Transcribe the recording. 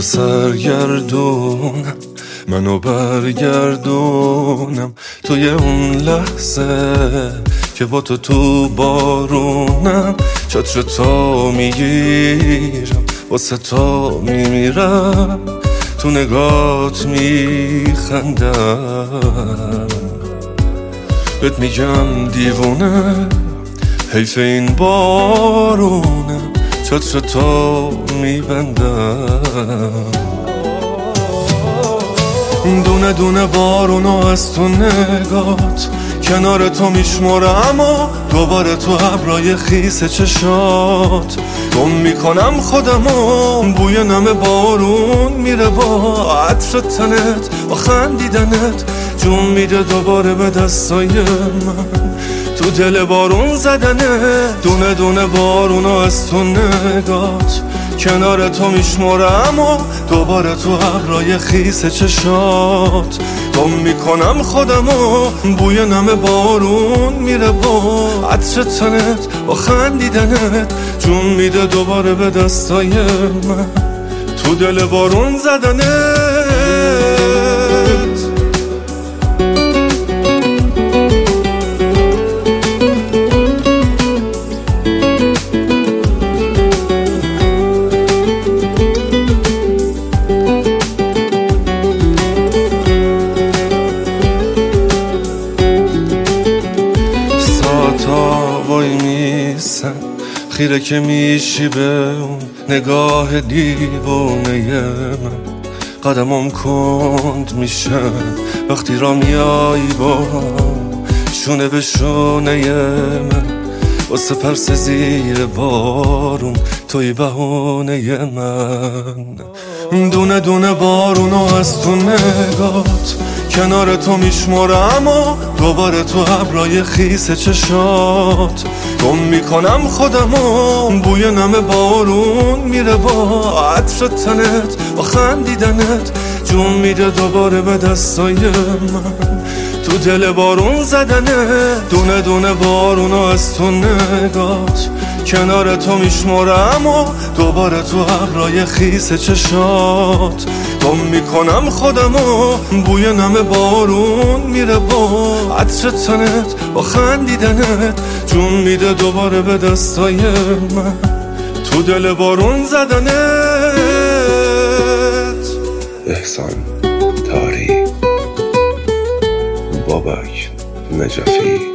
سرگردونم، منو برگردونم توی اون لحظه که با تو بارونم. چتر تو میگیرم، واسه تو میمیرم، تو نگات میخندم. بهت میگم دیوونه، حیف این بارونم، چتر تو میبندم. دونه دونه بارونو از تو نگات کنار تو میشمرم و دوباره تو ابرای خیس چشات گم میکنم خودمو. بوی نم بارون میره با عطر تنت، با خندیدنت جون میده دوباره به دستای من. تو دل بارون زدنه، دونه دونه بارونو از تو نگات کنار تو میشمرم و دوباره تو ابرای خیس چشات گم میکنم خودمو. بوی نم بارون میره با عطر تنت، با خندیدنت جون میده دوباره به دستای من. تو دل بارون زدنت وای میسن خیره که میشی به اون نگاه دیوونه من. قدمم کند میشه وقتی را میایی با شونه به شونه من. واسه پرس زیر بارون توی بهونه من. دونه دونه بارونو از تو نگات کنار تو میشمرم و دوباره تو ابرای خیس چشات گم میکنم خودمو. بوی نم بارون میره با عطر تنت، با خندیدنت جون میده دوباره به دستای من. تو دل بارون زدنه، دونه دونه بارونو از تو نگات کنار تو میشمرم و دوباره تو ابرای خیس چشات گم میکنم خودمو. بوی نم بارون میره با عطر تنت، با خندیدنت جون میده دوباره به دستای من. تو دل بارون زدنت. احسان تاری، بابک نجفی.